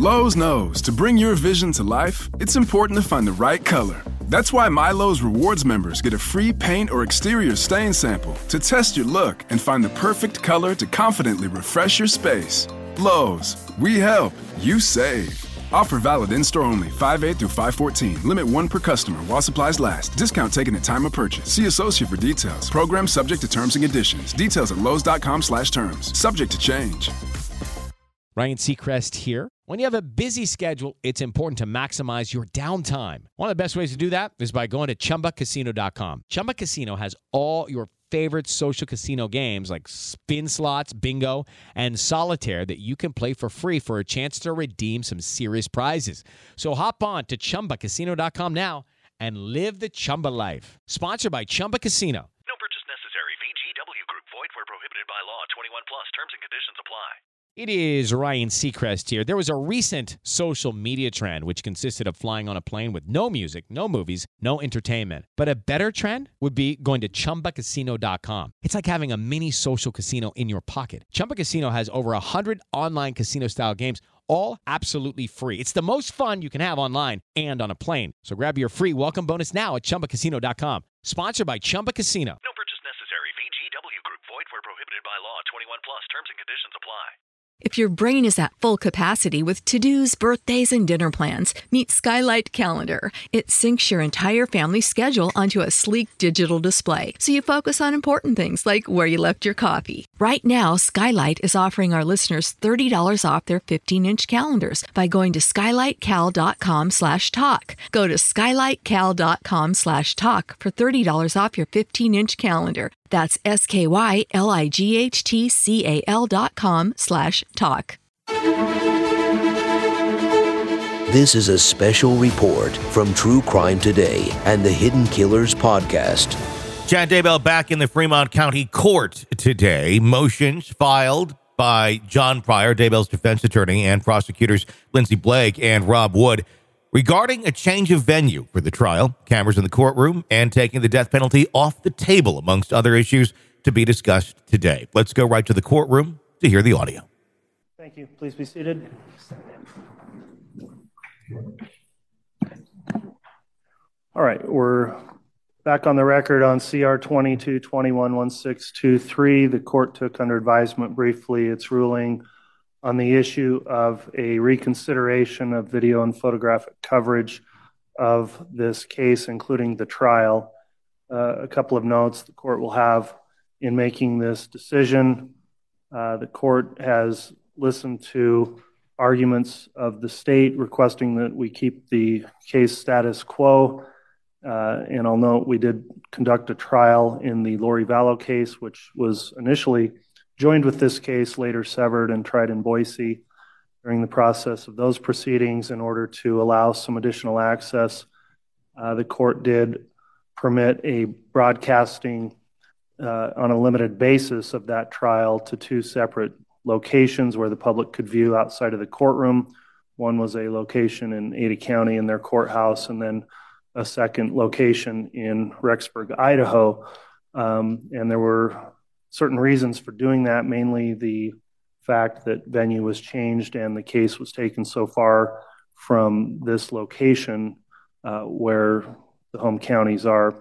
Lowe's knows to bring your vision to life, it's important to find the right color. That's why MyLowe's Rewards members get a free paint or exterior stain sample to test your look and find the perfect color to confidently refresh your space. Lowe's, we help, you save. Offer valid in-store only, 5/8 through 5/14. Limit 1 per customer while supplies last. Discount taken at time of purchase. See associate for details. Program subject to terms and conditions. Details at lowes.com/terms. Subject to change. Ryan Seacrest here. When you have a busy schedule, it's important to maximize your downtime. One of the best ways to do that is by going to ChumbaCasino.com. Chumba Casino has all your favorite social casino games like spin slots, bingo, and solitaire that you can play for free for a chance to redeem some serious prizes. So hop on to ChumbaCasino.com now and live the Chumba life. Sponsored by Chumba Casino. No purchase necessary. VGW Group. Void where prohibited by law. 21 plus. Terms and conditions apply. It is Ryan Seacrest here. There was a recent social media trend which consisted of flying on a plane with no music, no movies, no entertainment. But a better trend would be going to ChumbaCasino.com. It's like having a mini social casino in your pocket. Chumba Casino has over 100 online casino-style games, all absolutely free. It's the most fun you can have online and on a plane. So grab your free welcome bonus now at ChumbaCasino.com. Sponsored by Chumba Casino. No purchase necessary. VGW Group. Void where prohibited by law. 21 plus. Terms and conditions apply. If your brain is at full capacity with to-dos, birthdays, and dinner plans, meet Skylight Calendar. It syncs your entire family schedule onto a sleek digital display, so you focus on important things like where you left your coffee. Right now, Skylight is offering our listeners $30 off their 15-inch calendars by going to skylightcal.com/talk. Go to skylightcal.com/talk for $30 off your 15-inch calendar. That's skylightcal.com/talk. This is a special report from True Crime Today and the Hidden Killers podcast. Chad Daybell back in the Fremont County Court today. Motions filed by John Pryor, Daybell's defense attorney, and prosecutors Lindsey Blake and Rob Wood regarding a change of venue for the trial, cameras in the courtroom, and taking the death penalty off the table, amongst other issues to be discussed today. Let's go right to the courtroom to hear the audio. Thank you. Please be seated. All right, we're back on the record on CR 22-21-1623. The court took under advisement briefly its ruling on the issue of a reconsideration of video and photographic coverage of this case, including the trial. A couple of notes the court will have in making this decision. The court has listened to arguments of the state requesting that we keep the case status quo. And I'll note we did conduct a trial in the Lori Vallow case, which was initially joined with this case, later severed and tried in Boise. During the process of those proceedings, in order to allow some additional access, the court did permit a broadcasting on a limited basis of that trial to two separate locations where the public could view outside of the courtroom. One was a location in Ada County in their courthouse, and then a second location in Rexburg, Idaho. And there were certain reasons for doing that, mainly the fact that venue was changed and the case was taken so far from this location where the home counties are.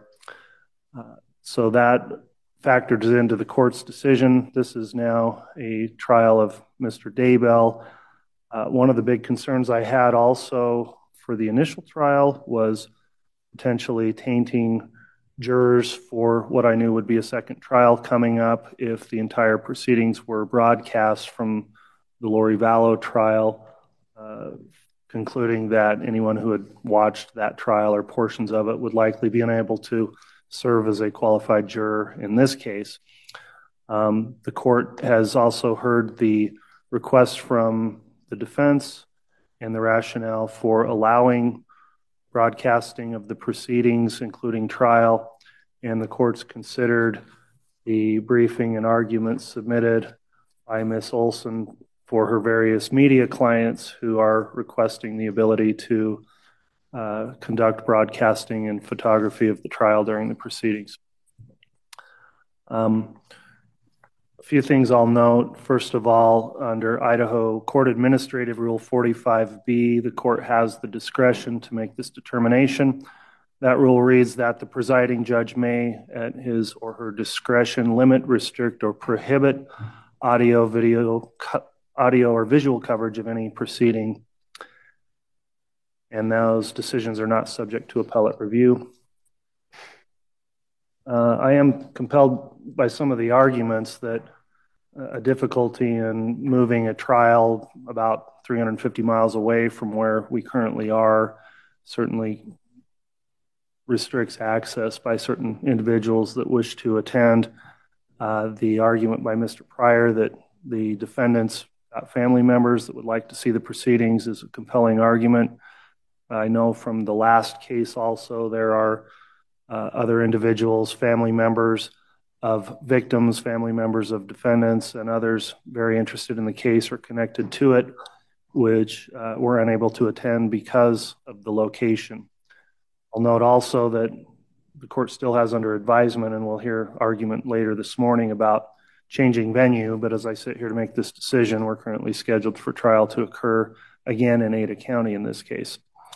So that factored into the court's decision. This is now a trial of Mr. Daybell. One of the big concerns I had also for the initial trial was potentially tainting jurors for what I knew would be a second trial coming up if the entire proceedings were broadcast from the Lori Vallow trial, concluding that anyone who had watched that trial or portions of it would likely be unable to serve as a qualified juror in this case. The court has also heard the request from the defense and the rationale for allowing broadcasting of the proceedings, including trial, and the court's considered the briefing and arguments submitted by Ms. Olson for her various media clients who are requesting the ability to conduct broadcasting and photography of the trial during the proceedings. A few things I'll note. First of all, under Idaho Court Administrative Rule 45B, the court has the discretion to make this determination. That rule reads that the presiding judge may, at his or her discretion, limit, restrict, or prohibit audio, or visual coverage of any proceeding. And those decisions are not subject to appellate review. I am compelled by some of the arguments that a difficulty in moving a trial about 350 miles away from where we currently are certainly restricts access by certain individuals that wish to attend. The argument by Mr. Pryor that the defendants got family members that would like to see the proceedings is a compelling argument. I know from the last case also there are other individuals, family members of victims, family members of defendants, and others very interested in the case or connected to it, which were unable to attend because of the location. I'll note also that the court still has under advisement, and we'll hear argument later this morning about changing venue, but as I sit here to make this decision, we're currently scheduled for trial to occur again in Ada County in this case.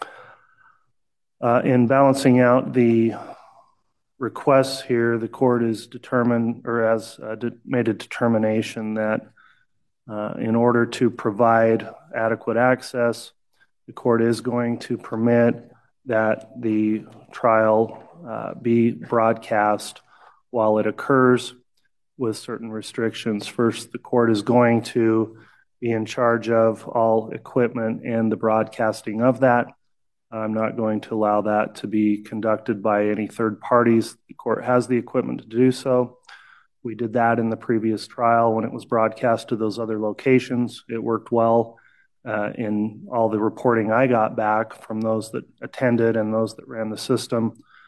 In balancing out the requests here, the court is determined, or has made a determination that in order to provide adequate access, the court is going to permit that the trial be broadcast while it occurs with certain restrictions. First, the court is going to be in charge of all equipment and the broadcasting of that. I'm not going to allow that to be conducted by any third parties. The court has the equipment to do so. We did that in the previous trial when it was broadcast to those other locations. It worked well in all the reporting I got back from those that attended and those that ran the system.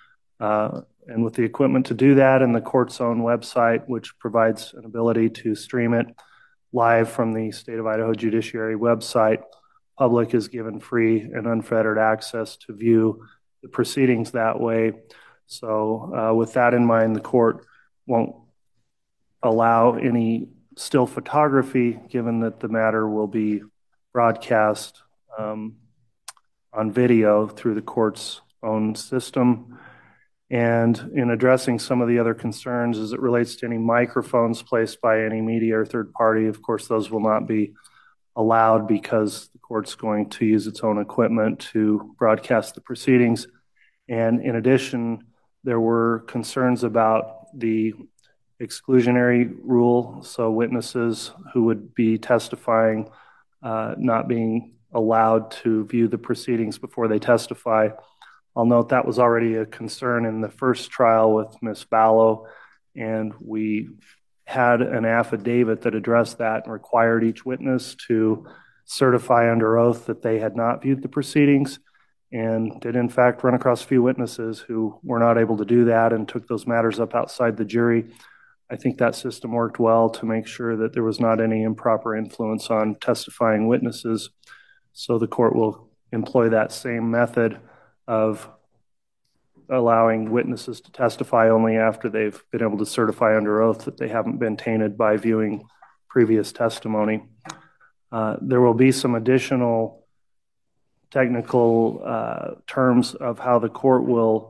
And with the equipment to do that and the court's own website, which provides an ability to stream it live from the State of Idaho Judiciary website, public is given free and unfettered access to view the proceedings that way. So with that in mind, the court won't allow any still photography, given that the matter will be broadcast on video through the court's own system. And in addressing some of the other concerns as it relates to any microphones placed by any media or third party, of course, those will not be allowed because the court's going to use its own equipment to broadcast the proceedings. And in addition, there were concerns about the exclusionary rule, so witnesses who would be testifying not being allowed to view the proceedings before they testify. I'll note that was already a concern in the first trial with Ms. Ballo, and we had an affidavit that addressed that and required each witness to certify under oath that they had not viewed the proceedings, and did in fact run across a few witnesses who were not able to do that and took those matters up outside the jury. I think that system worked well to make sure that there was not any improper influence on testifying witnesses. So the court will employ that same method of allowing witnesses to testify only after they've been able to certify under oath that they haven't been tainted by viewing previous testimony. There will be some additional technical terms of how the court will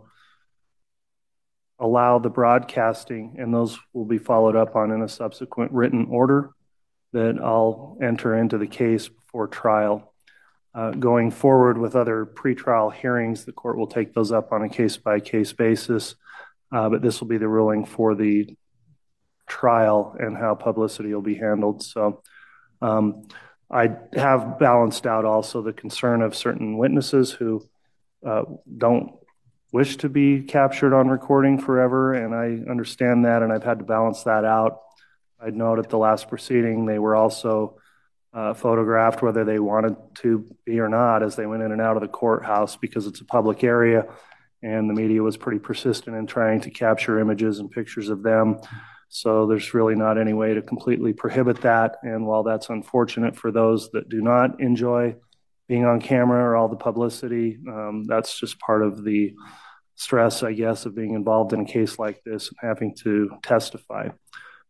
allow the broadcasting, and those will be followed up on in a subsequent written order that I'll enter into the case before trial. Going forward with other pretrial hearings, the court will take those up on a case-by-case basis, but this will be the ruling for the trial and how publicity will be handled. So I have balanced out also the concern of certain witnesses who don't wish to be captured on recording forever, and I understand that, and I've had to balance that out. I'd note at the last proceeding they were also photographed whether they wanted to be or not as they went in and out of the courthouse because it's a public area, and the media was pretty persistent in trying to capture images and pictures of them. So there's really not any way to completely prohibit that, and while that's unfortunate for those that do not enjoy being on camera or all the publicity, that's just part of the stress, I guess, of being involved in a case like this and having to testify.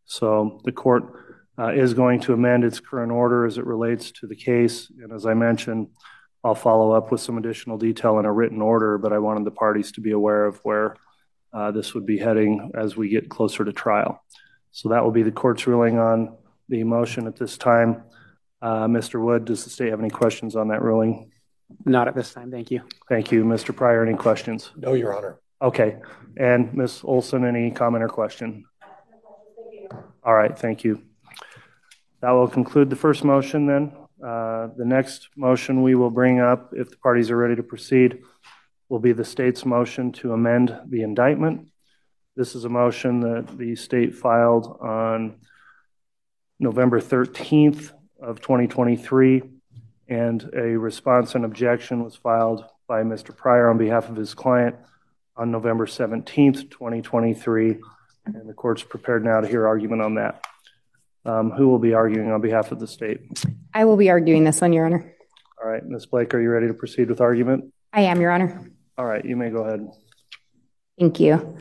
So the court is going to amend its current order as it relates to the case. And as I mentioned, I'll follow up with some additional detail in a written order, but I wanted the parties to be aware of where this would be heading as we get closer to trial. So that will be the court's ruling on the motion at this time. Mr. Wood, does the state have any questions on that ruling? Not at this time, thank you. Thank you. Mr. Pryor, any questions? No, Your Honor. Okay. And Ms. Olson, any comment or question? All right, thank you. That will conclude the first motion then. The next motion we will bring up, if the parties are ready to proceed, will be the state's motion to amend the indictment. This is a motion that the state filed on November 13th of 2023, and a response and objection was filed by Mr. Pryor on behalf of his client on November 17th, 2023, and the court's prepared now to hear argument on that. Who will be arguing on behalf of the state? I will be arguing this one, Your Honor. All right, Ms. Blake, are you ready to proceed with argument? I am, Your Honor. All right, you may go ahead. Thank you.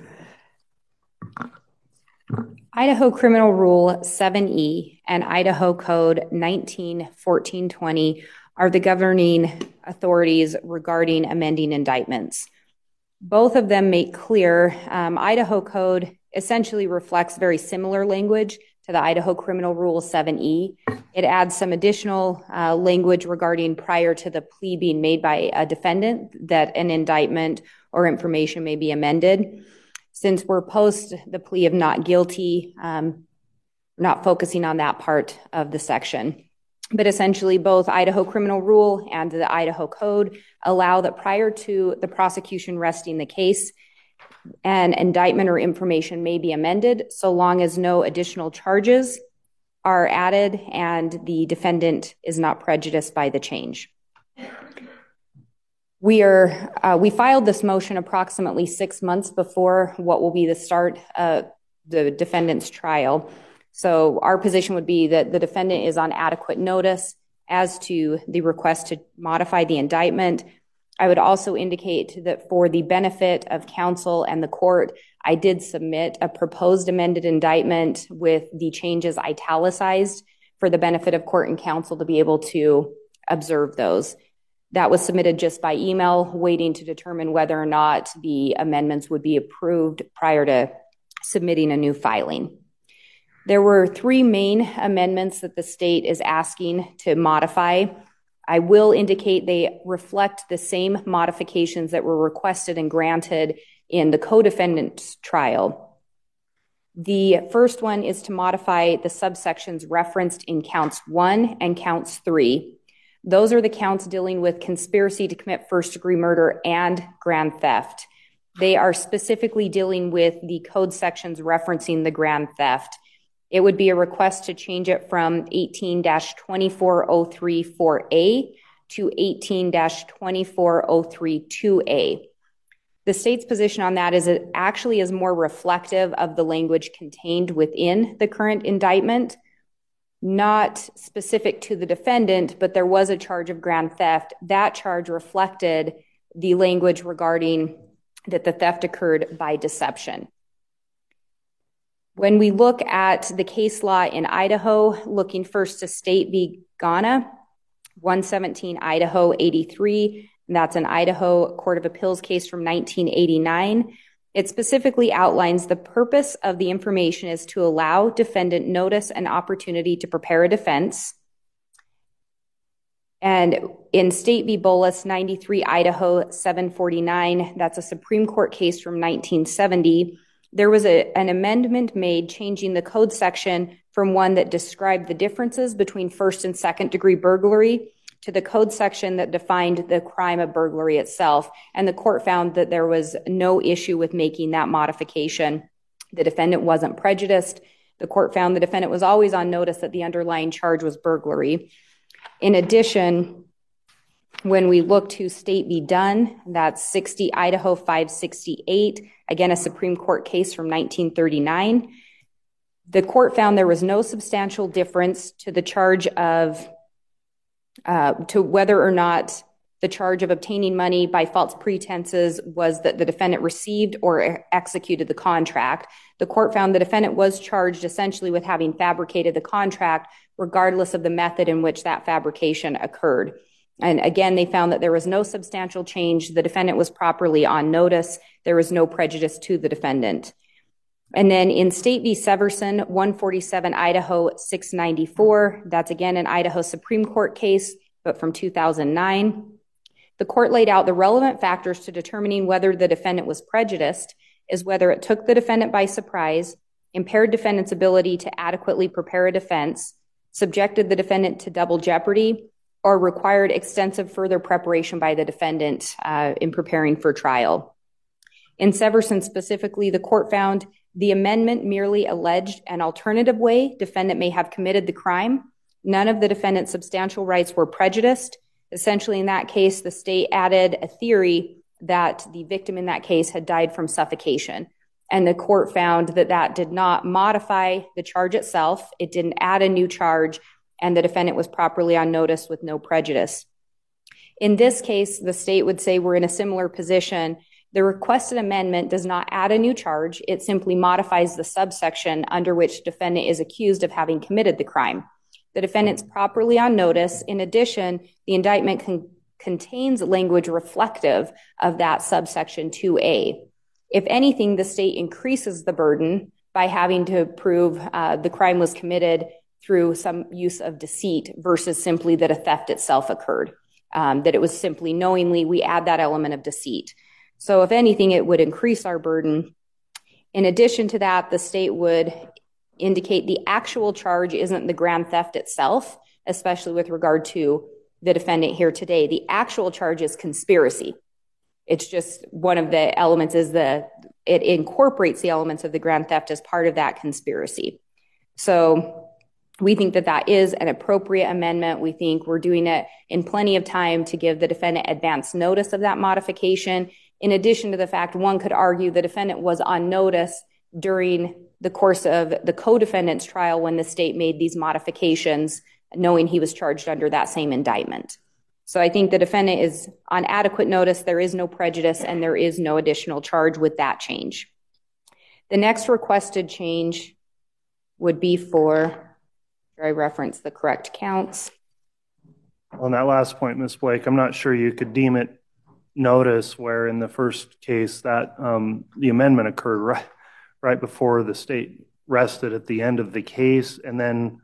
Idaho Criminal Rule 7E and Idaho Code 19-1420 are the governing authorities regarding amending indictments. Both of them make clear Idaho Code essentially reflects very similar language to the Idaho Criminal Rule 7E. It adds some additional language regarding prior to the plea being made by a defendant that an indictment or information may be amended. Since we're post the plea of not guilty, not focusing on that part of the section. But essentially both Idaho Criminal Rule and the Idaho Code allow that prior to the prosecution resting the case, an indictment or information may be amended so long as no additional charges are added and the defendant is not prejudiced by the change. We filed this motion approximately 6 months before what will be the start of the defendant's trial. So our position would be that the defendant is on adequate notice as to the request to modify the indictment. I would also indicate that for the benefit of counsel and the court, I did submit a proposed amended indictment with the changes italicized for the benefit of court and counsel to be able to observe those. That was submitted just by email, waiting to determine whether or not the amendments would be approved prior to submitting a new filing. There were 3 main amendments that the state is asking to modify. I will indicate they reflect the same modifications that were requested and granted in the co-defendant's trial. The first one is to modify the subsections referenced in counts 1 and counts 3. Those are the counts dealing with conspiracy to commit first-degree murder and grand theft. They are specifically dealing with the code sections referencing the grand theft. It would be a request to change it from 18-24034A to 18-24032A. The state's position on that is it actually is more reflective of the language contained within the current indictment, not specific to the defendant, but there was a charge of grand theft. That charge reflected the language regarding that the theft occurred by deception. When we look at the case law in Idaho, looking first to State v. Ghana, 117 Idaho 83, and that's an Idaho Court of Appeals case from 1989. It specifically outlines the purpose of the information is to allow defendant notice and opportunity to prepare a defense. And in State v. Bolus, 93 Idaho 749, that's a Supreme Court case from 1970, there was an amendment made changing the code section from one that described the differences between first and second degree burglary to the code section that defined the crime of burglary itself. And the court found that there was no issue with making that modification. The defendant wasn't prejudiced. The court found the defendant was always on notice that the underlying charge was burglary. In addition, when we look to State v. Dunn, that's 60 Idaho 568, again, a Supreme Court case from 1939. The court found there was no substantial difference to the charge of, to whether or not the charge of obtaining money by false pretenses was that the defendant received or executed the contract. The court found the defendant was charged essentially with having fabricated the contract, regardless of the method in which that fabrication occurred. And again, they found that there was no substantial change. The defendant was properly on notice. There was no prejudice to the defendant. And then in State v. Severson, 147 Idaho 694, that's again an Idaho Supreme Court case, but from 2009. The court laid out the relevant factors to determining whether the defendant was prejudiced is whether it took the defendant by surprise, impaired defendant's ability to adequately prepare a defense, subjected the defendant to double jeopardy, or required extensive further preparation by the defendant in preparing for trial. In Severson specifically, the court found the amendment merely alleged an alternative way defendant may have committed the crime. None of the defendant's substantial rights were prejudiced. Essentially, in that case, the state added a theory that the victim in that case had died from suffocation. And the court found that that did not modify the charge itself. It didn't add a new charge, and the defendant was properly on notice with no prejudice. In this case, the state would say we're in a similar position. The requested amendment does not add a new charge. It simply modifies the subsection under which defendant is accused of having committed the crime. The defendant's properly on notice. In addition, the indictment contains language reflective of that subsection 2A. If anything, the state increases the burden by having to prove the crime was committed through some use of deceit versus simply that a theft itself occurred, that it was simply knowingly. We add that element of deceit. So if anything, it would increase our burden. In addition to that, the state would indicate the actual charge isn't the grand theft itself, especially with regard to the defendant here today. The actual charge is conspiracy. It's just one of the elements is it incorporates the elements of the grand theft as part of that conspiracy. So we think that that is an appropriate amendment. We think we're doing it in plenty of time to give the defendant advance notice of that modification. In addition to the fact, one could argue the defendant was on notice during the course of the co-defendant's trial when the state made these modifications, knowing he was charged under that same indictment. So I think the defendant is on adequate notice. There is no prejudice and there is no additional charge with that change. The next requested change would be for, I reference the correct counts. On that last point, Ms. Blake, I'm not sure you could deem it notice where in the first case that the amendment occurred right before the state rested at the end of the case, and then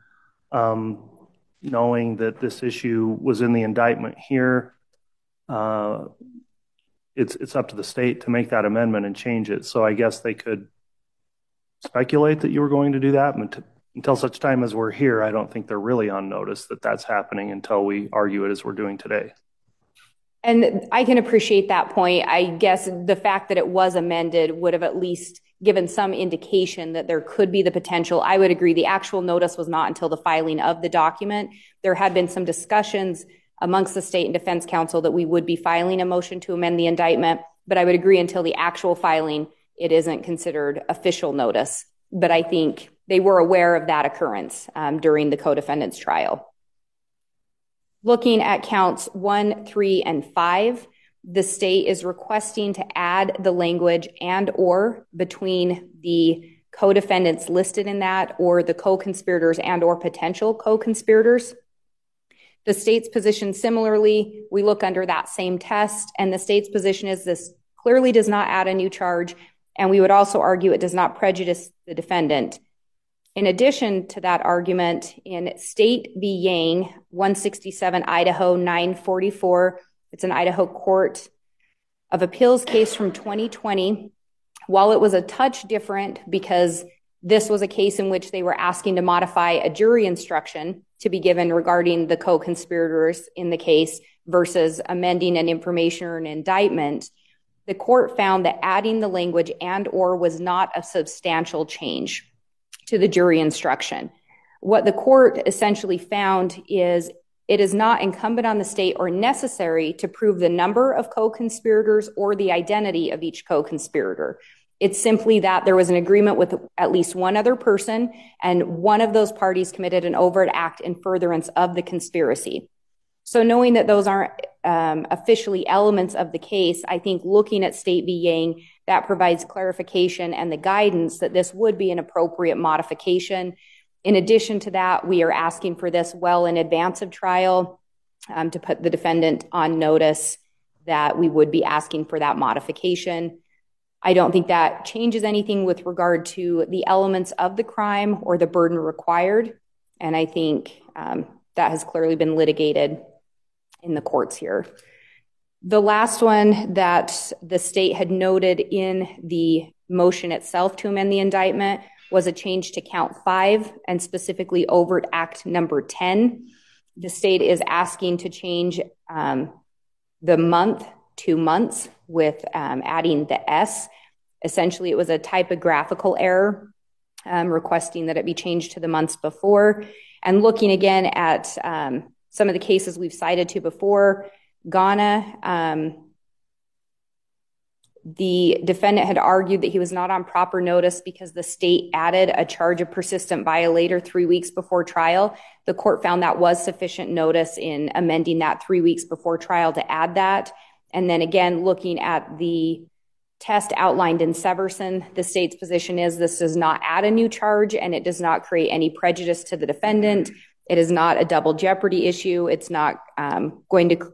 knowing that this issue was in the indictment here, it's up to the state to make that amendment and change it. So I guess they could speculate that you were going to do that. Until such time as we're here, I don't think they're really on notice that that's happening until we argue it as we're doing today. And I can appreciate that point. I guess the fact that it was amended would have at least given some indication that there could be the potential. I would agree the actual notice was not until the filing of the document. There had been some discussions amongst the state and defense counsel that we would be filing a motion to amend the indictment, but I would agree until the actual filing, it isn't considered official notice. But I think they were aware of that occurrence during the co-defendant's trial. Looking at counts 1, 3, and 5, the state is requesting to add the language and or between the co-defendants listed in that or the co-conspirators and or potential co-conspirators. The state's position similarly, we look under that same test, and the state's position is this clearly does not add a new charge, and we would also argue it does not prejudice the defendant. In addition to that argument, in State v. Yang, 167 Idaho 944, it's an Idaho Court of Appeals case from 2020. While it was a touch different because this was a case in which they were asking to modify a jury instruction to be given regarding the co-conspirators in the case versus amending an information or an indictment, the court found that adding the language and or was not a substantial change to the jury instruction. What the court essentially found is it is not incumbent on the state or necessary to prove the number of co-conspirators or the identity of each co-conspirator. It's simply that there was an agreement with at least one other person, and one of those parties committed an overt act in furtherance of the conspiracy. So knowing that those aren't officially elements of the case, I think looking at State v. Yang, that provides clarification and the guidance that this would be an appropriate modification. In addition to that, we are asking for this well in advance of trial to put the defendant on notice that we would be asking for that modification. I don't think that changes anything with regard to the elements of the crime or the burden required. And I think that has clearly been litigated in the courts here. The last one that the state had noted in the motion itself to amend the indictment was a change to count 5 and specifically overt act number 10. The state is asking to change the month to months with adding the S. Essentially, it was a typographical error, requesting that it be changed to the months before. And looking again at some of the cases we've cited to before, Ghana, the defendant had argued that he was not on proper notice because the state added a charge of persistent violator 3 weeks before trial. The court found that was sufficient notice in amending that 3 weeks before trial to add that. And then again, looking at the test outlined in Severson, the state's position is this does not add a new charge and it does not create any prejudice to the defendant. It is not a double jeopardy issue. It's not going to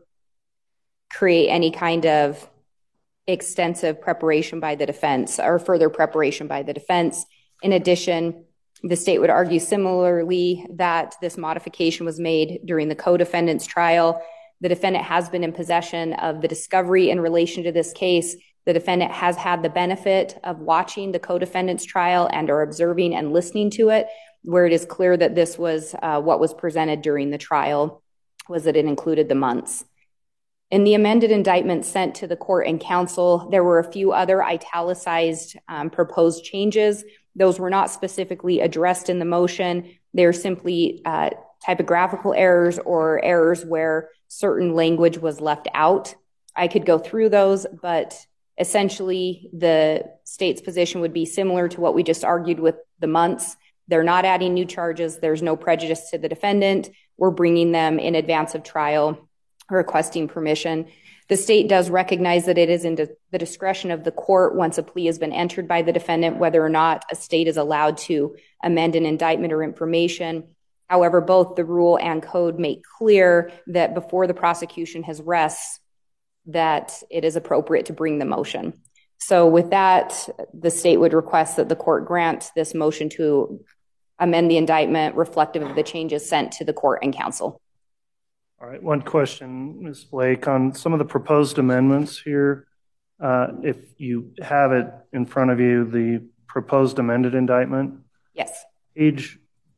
create any kind of extensive preparation by the defense or further preparation by the defense. In addition, the state would argue similarly that this modification was made during the co-defendant's trial. The defendant has been in possession of the discovery in relation to this case. The defendant has had the benefit of watching the co-defendant's trial and or observing and listening to it, where it is clear that this was what was presented during the trial, was that it included the months. In the amended indictment sent to the court and counsel, there were a few other italicized proposed changes. Those were not specifically addressed in the motion. They're simply typographical errors or errors where certain language was left out. I could go through those, but essentially the state's position would be similar to what we just argued with the months. They're not adding new charges. There's no prejudice to the defendant. We're bringing them in advance of trial, requesting permission. The state does recognize that it is in the discretion of the court once a plea has been entered by the defendant, whether or not a state is allowed to amend an indictment or information. However, both the rule and code make clear that before the prosecution has rests, that it is appropriate to bring the motion. So with that, the state would request that the court grant this motion to amend the indictment reflective of the changes sent to the court and counsel. All right, one question, Ms. Blake, on some of the proposed amendments here. If you have it in front of you, the proposed amended indictment. Yes. Page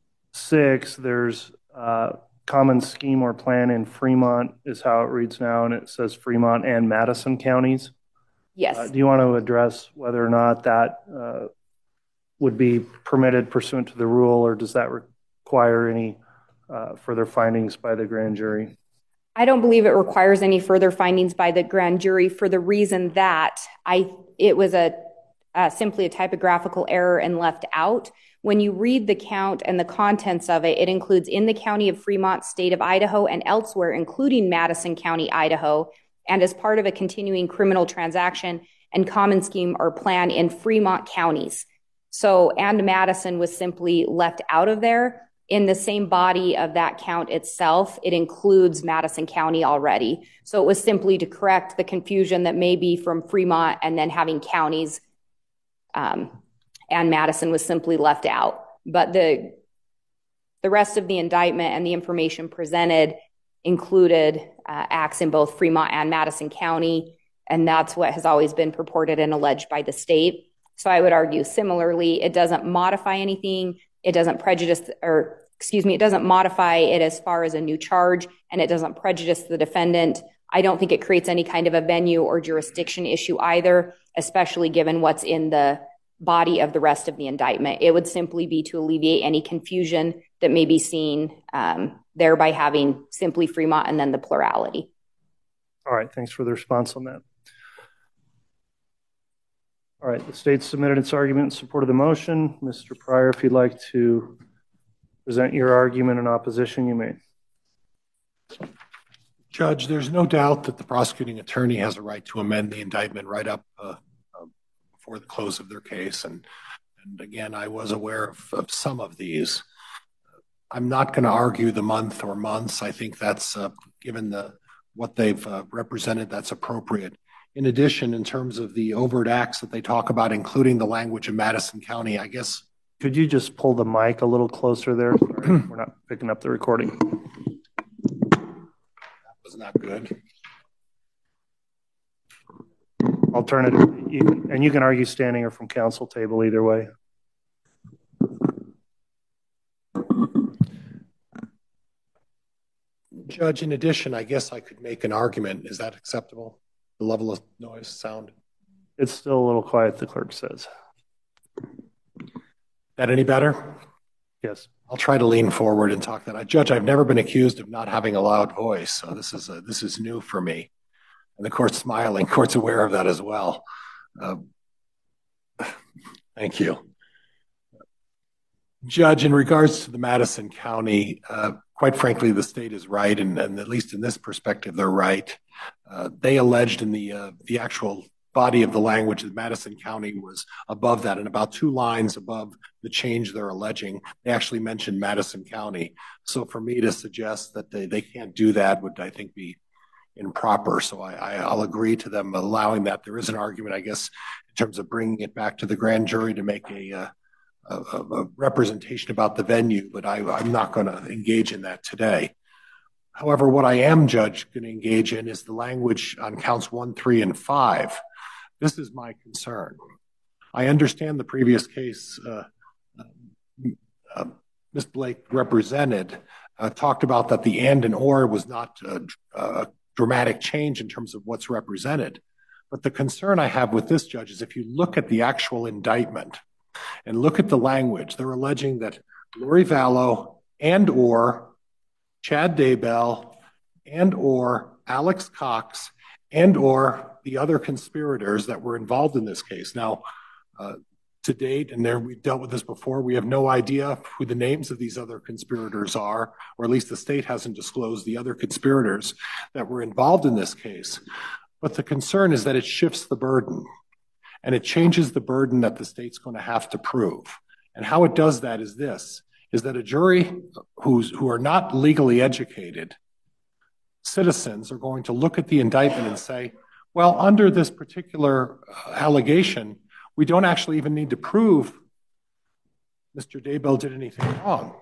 6, there's common scheme or plan in Fremont is how it reads now, and it says Fremont and Madison counties. Yes. Do you want to address whether or not that would be permitted pursuant to the rule, or does that require any further findings by the grand jury? I don't believe it requires any further findings by the grand jury for the reason that it was simply a typographical error and left out. When you read the count and the contents of it, it includes in the county of Fremont, state of Idaho, and elsewhere, including Madison County, Idaho, and as part of a continuing criminal transaction and common scheme or plan in Fremont counties. So, and Madison was simply left out of there. In the same body of that count itself, it includes Madison County already. So it was simply to correct the confusion that may be from Fremont and then having counties, and Madison was simply left out. But the rest of the indictment and the information presented included acts in both Fremont and Madison County, and that's what has always been purported and alleged by the state. So I would argue similarly, it doesn't modify anything. It doesn't it doesn't modify it as far as a new charge, and it doesn't prejudice the defendant. I don't think it creates any kind of a venue or jurisdiction issue either, especially given what's in the body of the rest of the indictment. It would simply be to alleviate any confusion that may be seen there by having simply Fremont and then the plurality. All right, thanks for the response on that. All right, the state submitted its argument in support of the motion. Mr. Pryor, if you'd like to present your argument in opposition, you may. Judge, there's no doubt that the prosecuting attorney has a right to amend the indictment right up before the close of their case. And again, I was aware of some of these. I'm not going to argue the month or months. I think that's, given what they've represented, that's appropriate. In addition, in terms of the overt acts that they talk about, including the language of Madison County, I guess. Could you just pull the mic a little closer there? Sorry, we're not picking up the recording. Was not good. Alternative, and you can argue standing or from counsel table either way. Judge, in addition, I guess I could make an argument. Is that acceptable? The level of noise, sound? It's still a little quiet, the clerk says. That any better? Yes. I'll try to lean forward and talk that. Judge, I've never been accused of not having a loud voice, so this is new for me. And the court's smiling. Court's aware of that as well. Thank you. Judge, in regards to the Madison County, quite frankly, the state is right, and at least in this perspective, they're right. They alleged in the actual body of the language that Madison County was above that, and about 2 lines above the change they're alleging, they actually mentioned Madison County. So for me to suggest that they can't do that would, I think, be improper. So I'll agree to them allowing that. There is an argument, I guess, in terms of bringing it back to the grand jury to make a representation about the venue, but I'm not going to engage in that today. However, what I am, Judge, going to engage in is the language on counts 1, 3, and 5. This is my concern. I understand the previous case Ms. Blake represented talked about that the and or was not a dramatic change in terms of what's represented. But the concern I have with this, Judge, is if you look at the actual indictment and look at the language, they're alleging that Lori Vallow and or Chad Daybell and or Alex Cox and or the other conspirators that were involved in this case. Now, to date, and we've dealt with this before, we have no idea who the names of these other conspirators are, or at least the state hasn't disclosed the other conspirators that were involved in this case. But the concern is that it shifts the burden, and it changes the burden that the state's going to have to prove. And how it does that is this, is that a jury who are not legally educated citizens are going to look at the indictment and say, well, under this particular allegation, we don't actually even need to prove Mr. Daybell did anything wrong.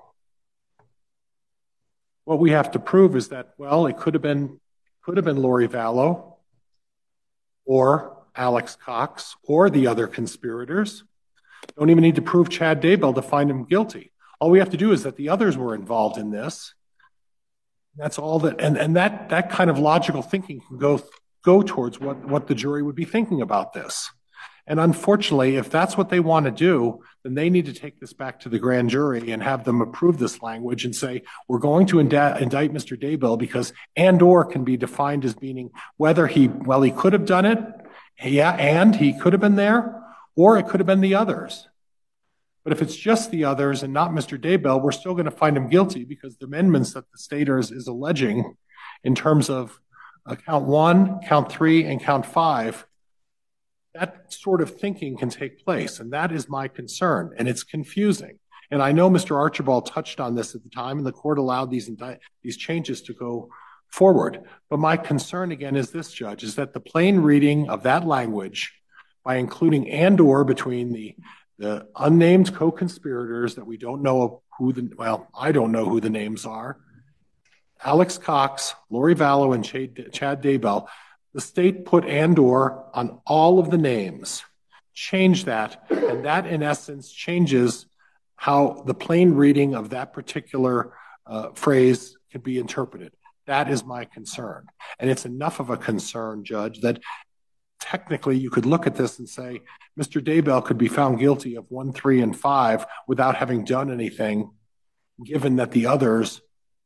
What we have to prove is that, well, it could have been Lori Vallow or Alex Cox or the other conspirators. Don't even need to prove Chad Daybell to find him guilty. All we have to do is that the others were involved in this. That's all that, and that kind of logical thinking can go towards what the jury would be thinking about this. And unfortunately, if that's what they want to do, then they need to take this back to the grand jury and have them approve this language and say, we're going to indict Mr. Daybell because and or can be defined as meaning whether he could have done it, yeah, and he could have been there, or it could have been the others. But if it's just the others and not Mr. Daybell, we're still going to find him guilty because the amendments that the state is alleging in terms of count 1, count 3, and count 5, that sort of thinking can take place, and that is my concern, and it's confusing. And I know Mr. Archibald touched on this at the time, and the court allowed these changes to go forward. But my concern, again, is this, Judge, is that the plain reading of that language by including and or between the unnamed co-conspirators that we don't know I don't know who the names are, Alex Cox, Lori Vallow, and Chad Daybell, the state put and or on all of the names, change that, and that in essence changes how the plain reading of that particular phrase can be interpreted. That is my concern. And it's enough of a concern, Judge, that technically you could look at this and say, Mr. Daybell could be found guilty of 1, 3, and 5 without having done anything, given that the others,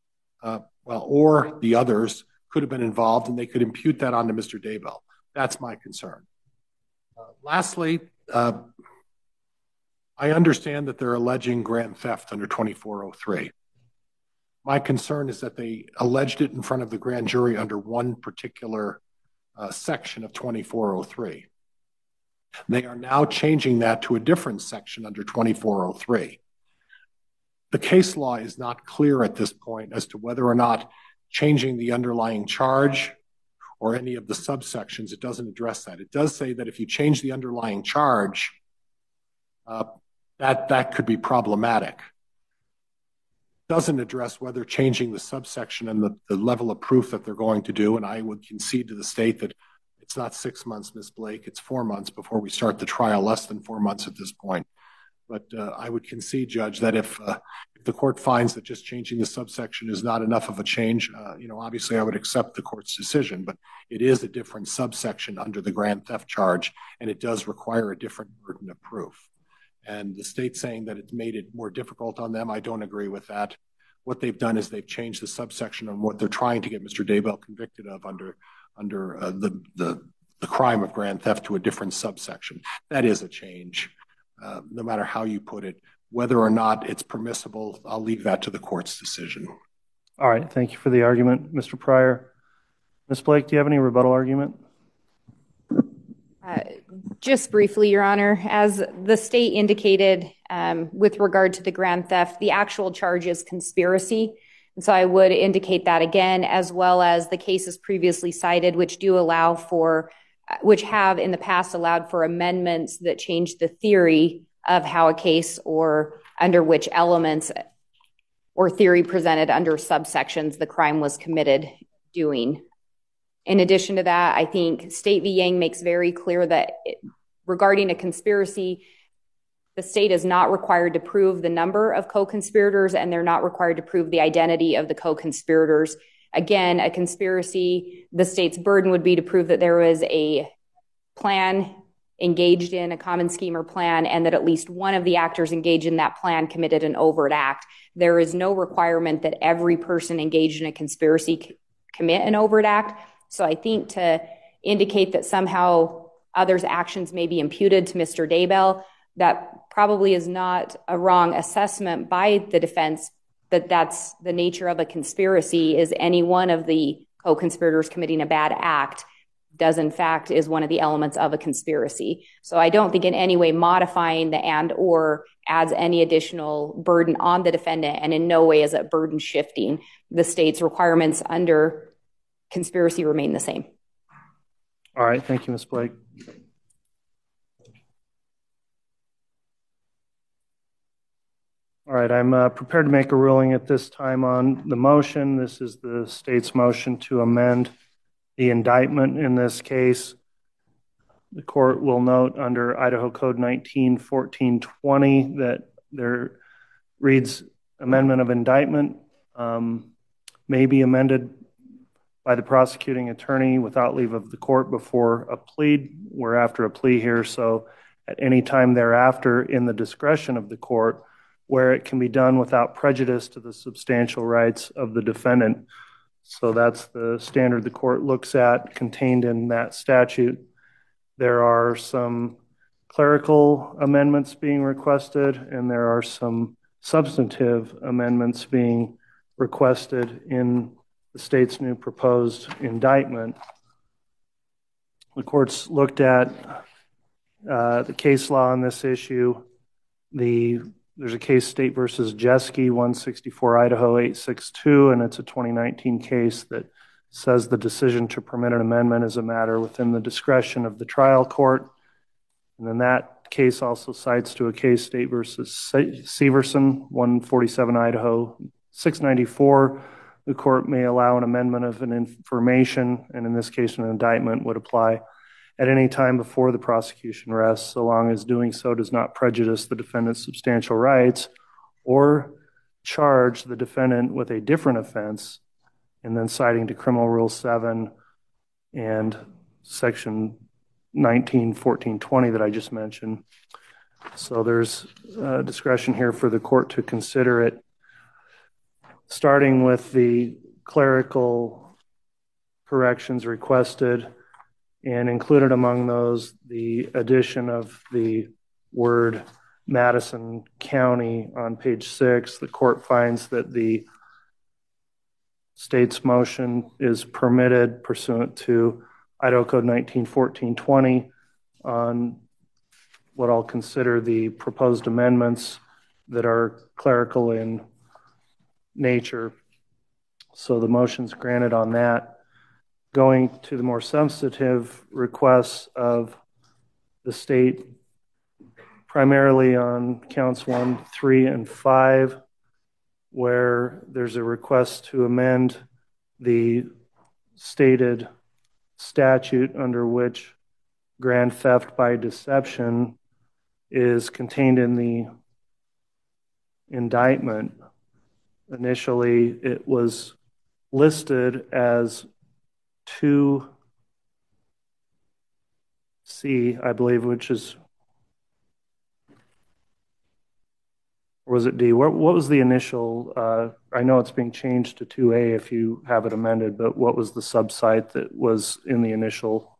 or the others, could have been involved, and they could impute that onto Mr. Daybell. That's my concern. Lastly, I understand that they're alleging grand theft under 2403. My concern is that they alleged it in front of the grand jury under one particular section of 2403. They are now changing that to a different section under 2403. The case law is not clear at this point as to whether or not changing the underlying charge or any of the subsections, it doesn't address that. It does say that if you change the underlying charge, that could be problematic. It doesn't address whether changing the subsection and the level of proof that they're going to do, and I would concede to the state that it's not 6 months, Ms. Blake, it's 4 months before we start the trial, less than 4 months at this point. But I would concede, Judge, that if the court finds that just changing the subsection is not enough of a change, obviously I would accept the court's decision, but it is a different subsection under the grand theft charge, and it does require a different burden of proof. And the state saying that it's made it more difficult on them, I don't agree with that. What they've done is they've changed the subsection on what they're trying to get Mr. Daybell convicted of under the crime of grand theft to a different subsection. That is a change, no matter how you put it. Whether or not it's permissible, I'll leave that to the court's decision. All right. Thank you for the argument, Mr. Pryor. Ms. Blake, do you have any rebuttal argument? Just briefly, Your Honor, as the state indicated with regard to the grand theft, the actual charge is conspiracy. And so I would indicate that again, as well as the cases previously cited, which have in the past allowed for amendments that change the theory of how a case or under which elements or theory presented under subsections the crime was committed doing. In addition to that, I think State v. Yang makes very clear that regarding a conspiracy, the state is not required to prove the number of co-conspirators, and they're not required to prove the identity of the co-conspirators. Again, a conspiracy, the state's burden would be to prove that there was a plan engaged in, a common scheme or plan, and that at least one of the actors engaged in that plan committed an overt act. There is no requirement that every person engaged in a conspiracy commit an overt act. So I think to indicate that somehow others' actions may be imputed to Mr. Daybell, that probably is not a wrong assessment by the defense, that that's the nature of a conspiracy, is any one of the co-conspirators committing a bad act is one of the elements of a conspiracy. So I don't think in any way modifying the and or adds any additional burden on the defendant, and in no way is it burden shifting. The state's requirements under conspiracy remain the same. All right. Thank you, Ms. Blake. All right. I'm prepared to make a ruling at this time on the motion. This is the state's motion to amend the indictment in this case. The court will note under Idaho Code 19-1420 that there reads amendment of indictment may be amended by the prosecuting attorney without leave of the court before a plea. We're after a plea here, so at any time thereafter in the discretion of the court where it can be done without prejudice to the substantial rights of the defendant. So that's the standard the court looks at contained in that statute. There are some clerical amendments being requested, and there are some substantive amendments being requested in the state's new proposed indictment. The court's looked at the case law on this issue. There's a case, State versus Jeske, 164 Idaho 862, and it's a 2019 case that says the decision to permit an amendment is a matter within the discretion of the trial court. And then that case also cites to a case, State versus Severson, 147 Idaho 694. The court may allow an amendment of an information, and in this case, an indictment would apply at any time before the prosecution rests, so long as doing so does not prejudice the defendant's substantial rights or charge the defendant with a different offense, and then citing to Criminal Rule 7 and Section 19-1420 that I just mentioned. So there's discretion here for the court to consider it, starting with the clerical corrections requested, and included among those the addition of the word Madison County on page 6. The court finds that the state's motion is permitted pursuant to Idaho Code 1914-20 on what I'll consider the proposed amendments that are clerical in nature. So the motion's granted on that. Going to the more substantive requests of the state, primarily on counts 1, 3, and 5, where there's a request to amend the stated statute under which grand theft by deception is contained in the indictment. Initially, it was listed as 2C, I believe, which is, or was it D? What was the initial? I know it's being changed to 2A if you have it amended, but what was the subsite that was in the initial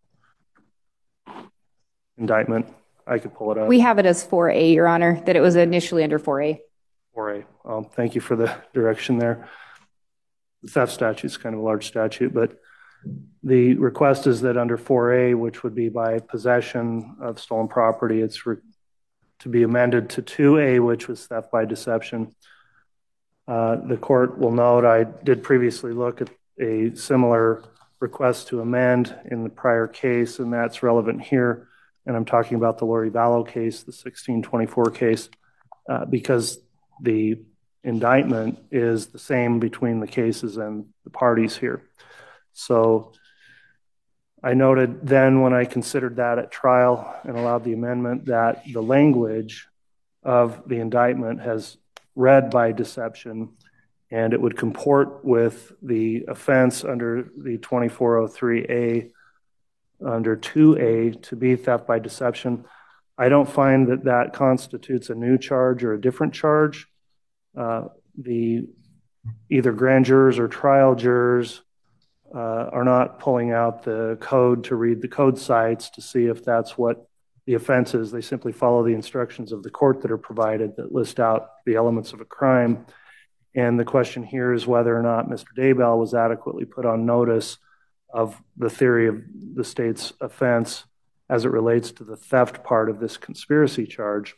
indictment? I could pull it up. We have it as 4A, Your Honor, that it was initially under 4A. 4A. Thank you for the direction there. The theft statute is kind of a large statute, but the request is that under 4A, which would be by possession of stolen property, it's to be amended to 2A, which was theft by deception. The court will note I did previously look at a similar request to amend in the prior case, and that's relevant here. And I'm talking about the Lori Vallow case, the 1624 case, because the indictment is the same between the cases and the parties here. So I noted then when I considered that at trial and allowed the amendment that the language of the indictment has read by deception, and it would comport with the offense under the 2403A under 2A to be theft by deception. I don't find that that constitutes a new charge or a different charge. The either grand jurors or trial jurors are not pulling out the code to read the code sites to see if that's what the offense is. They simply follow the instructions of the court that are provided that list out the elements of a crime. And the question here is whether or not Mr. Daybell was adequately put on notice of the theory of the state's offense as it relates to the theft part of this conspiracy charge.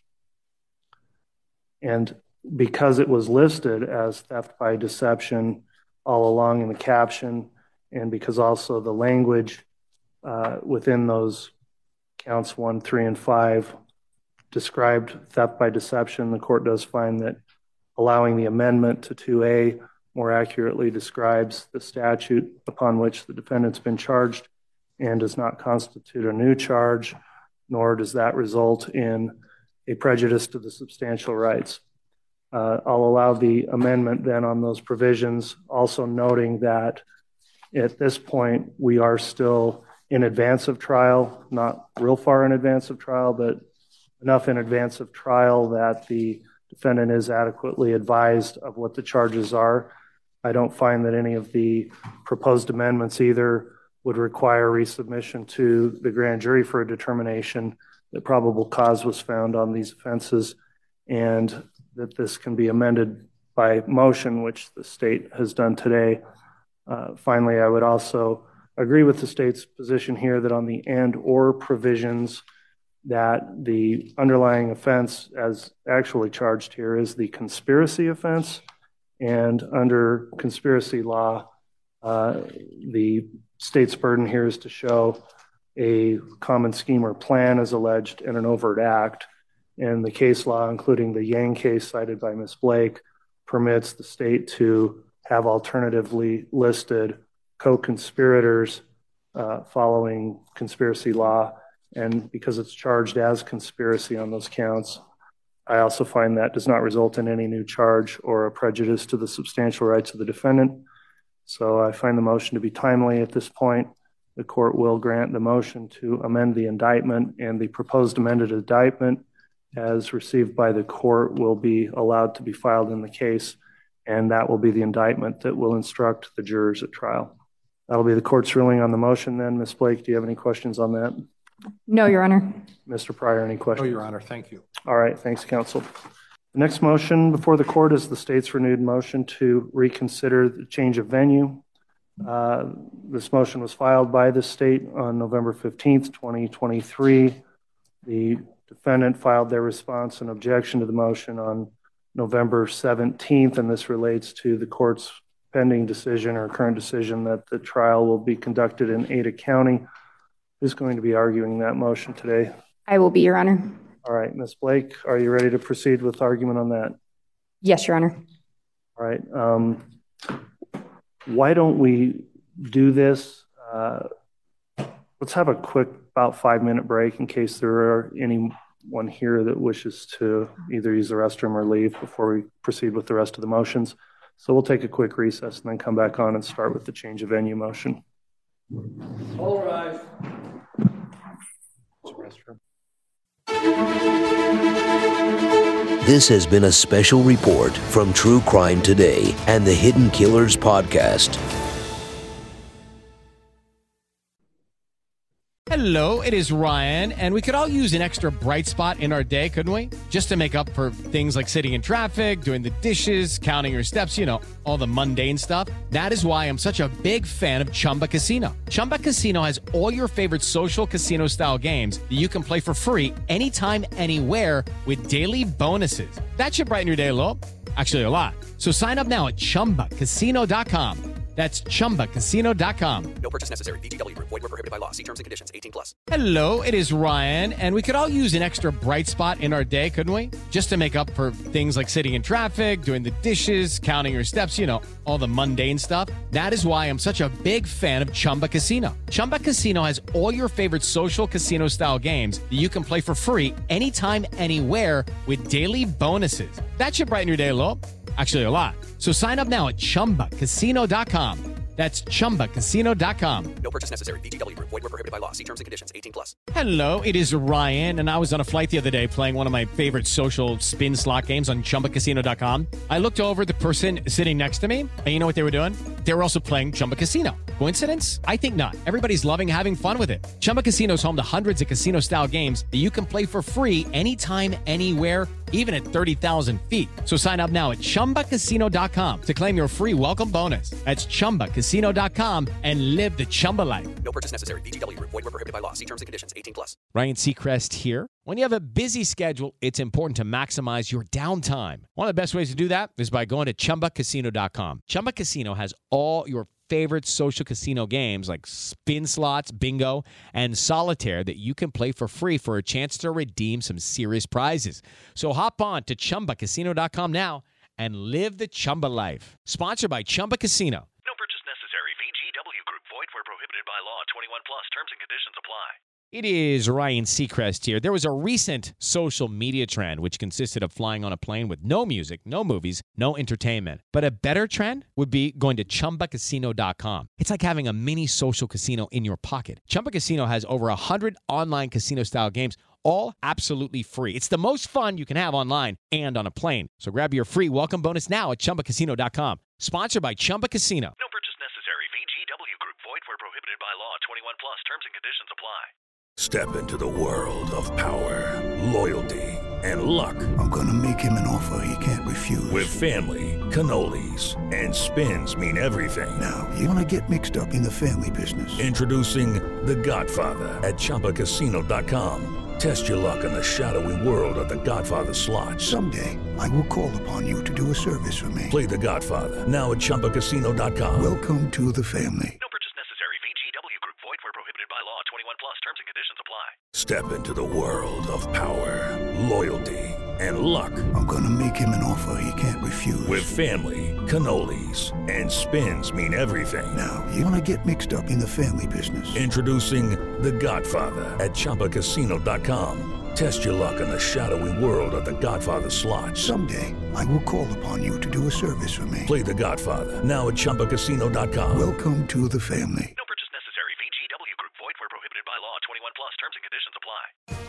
And because it was listed as theft by deception all along in the caption, and because also the language within those counts 1, 3, and 5 described theft by deception, the court does find that allowing the amendment to 2A more accurately describes the statute upon which the defendant's been charged and does not constitute a new charge, nor does that result in a prejudice to the substantial rights. I'll allow the amendment then on those provisions, also noting that at this point we are still in advance of trial, not real far in advance of trial, but enough in advance of trial that the defendant is adequately advised of what the charges are. I don't find that any of the proposed amendments either would require resubmission to the grand jury for a determination that probable cause was found on these offenses, and that this can be amended by motion, which the state has done today. Finally, I would also agree with the state's position here that on the and or provisions that the underlying offense as actually charged here is the conspiracy offense. And under conspiracy law, the state's burden here is to show a common scheme or plan as alleged in an overt act. And the case law, including the Yang case cited by Ms. Blake, permits the state to have alternatively listed co-conspirators following conspiracy law. And because it's charged as conspiracy on those counts, I also find that does not result in any new charge or a prejudice to the substantial rights of the defendant. So I find the motion to be timely at this point. The court will grant the motion to amend the indictment, and the proposed amended indictment as received by the court will be allowed to be filed in the case, and that will be the indictment that will instruct the jurors at trial. That'll be the court's ruling on the motion then. Ms. Blake, do you have any questions on that? No, Your Honor. Mr. Pryor, any questions? No, Your Honor. Thank you. All right. Thanks, counsel. The next motion before the court is the state's renewed motion to reconsider the change of venue. This motion was filed by the state on November 15th, 2023. The defendant filed their response and objection to the motion on November 17th, and this relates to the court's pending decision or current decision that the trial will be conducted in Ada County. Who's going to be arguing that motion today? I will be, Your Honor. All right, Ms. Blake, are you ready to proceed with argument on that? Yes, Your Honor. All right. Why don't we do this? Let's have a quick about 5-minute break in case there are anyone here that wishes to either use the restroom or leave before we proceed with the rest of the motions. So we'll take a quick recess and then come back on and start with the change of venue motion. All right. Restroom. This has been a special report from True Crime Today and the Hidden Killers podcast. Hello, it is Ryan, and we could all use an extra bright spot in our day, couldn't we? Just to make up for things like sitting in traffic, doing the dishes, counting your steps, all the mundane stuff. That is why I'm such a big fan of Chumba Casino. Chumba Casino has all your favorite social casino-style games that you can play for free anytime, anywhere with daily bonuses. That should brighten your day a little. Actually, a lot. So sign up now at ChumbaCasino.com. That's ChumbaCasino.com. No purchase necessary. VGW Group. Void where prohibited by law. See terms and conditions. 18+. Hello, it is Ryan, and we could all use an extra bright spot in our day, couldn't we? Just to make up for things like sitting in traffic, doing the dishes, counting your steps, all the mundane stuff. That is why I'm such a big fan of Chumba Casino. Chumba Casino has all your favorite social casino-style games that you can play for free anytime, anywhere with daily bonuses. That should brighten your day a little. Actually, a lot. So sign up now at ChumbaCasino.com. That's ChumbaCasino.com. No purchase necessary. VGW Group. Void where prohibited by law. See terms and conditions. 18+. Hello, it is Ryan, and I was on a flight the other day playing one of my favorite social spin slot games on ChumbaCasino.com. I looked over at the person sitting next to me, and you know what they were doing? They were also playing Chumba Casino. Coincidence? I think not. Everybody's loving having fun with it. Chumba Casino is home to hundreds of casino-style games that you can play for free anytime, anywhere, even at 30,000 feet. So sign up now at ChumbaCasino.com to claim your free welcome bonus. That's ChumbaCasino.com and live the Chumba life. No purchase necessary. VGW Group. Void where prohibited by law. See terms and conditions. 18+. Ryan Seacrest here. When you have a busy schedule, it's important to maximize your downtime. One of the best ways to do that is by going to ChumbaCasino.com. Chumba Casino has all your favorite social casino games like spin slots, bingo, and solitaire that you can play for free for a chance to redeem some serious prizes. So hop on to ChumbaCasino.com now and live the Chumba life. Sponsored by Chumba Casino. No purchase necessary. VGW Group. Void where prohibited by law. 21+. Terms and conditions apply. It is Ryan Seacrest here. There was a recent social media trend which consisted of flying on a plane with no music, no movies, no entertainment. But a better trend would be going to ChumbaCasino.com. It's like having a mini social casino in your pocket. Chumba Casino has over 100 online casino-style games, all absolutely free. It's the most fun you can have online and on a plane. So grab your free welcome bonus now at ChumbaCasino.com. Sponsored by Chumba Casino. No purchase necessary. VGW Group. Void where prohibited by law. 21+. Terms and conditions apply. Step into the world of power, loyalty, and luck. I'm gonna make him an offer he can't refuse. With family, cannolis, and spins mean everything. Now, you wanna get mixed up in the family business. Introducing The Godfather at ChumbaCasino.com. Test your luck in the shadowy world of The Godfather slot. Someday, I will call upon you to do a service for me. Play The Godfather now at ChumbaCasino.com. Welcome to the family. No purchase necessary. VGW Group. Void where prohibited by law. 21+. Terms and conditions apply. Step into the world of power, loyalty, and luck. I'm gonna make him an offer he can't refuse. With family, cannolis, and spins mean everything. Now, you wanna get mixed up in the family business. Introducing The Godfather at ChumbaCasino.com. Test your luck in the shadowy world of The Godfather slot. Someday, I will call upon you to do a service for me. Play The Godfather now at ChumbaCasino.com. Welcome to the family. No purchase necessary. VGW Group. Void where prohibited by law. 21+. Terms and conditions apply.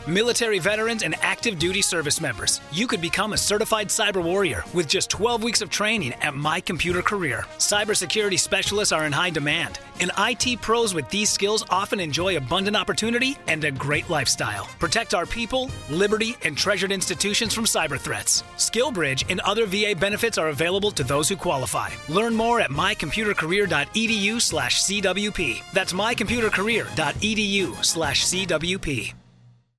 Military veterans and active duty service members, you could become a certified cyber warrior with just 12 weeks of training at My Computer Career. Cybersecurity specialists are in high demand, and IT pros with these skills often enjoy abundant opportunity and a great lifestyle. Protect our people, liberty, and treasured institutions from cyber threats. SkillBridge and other VA benefits are available to those who qualify. Learn more at mycomputercareer.edu/CWP. That's mycomputercareer.edu/CWP.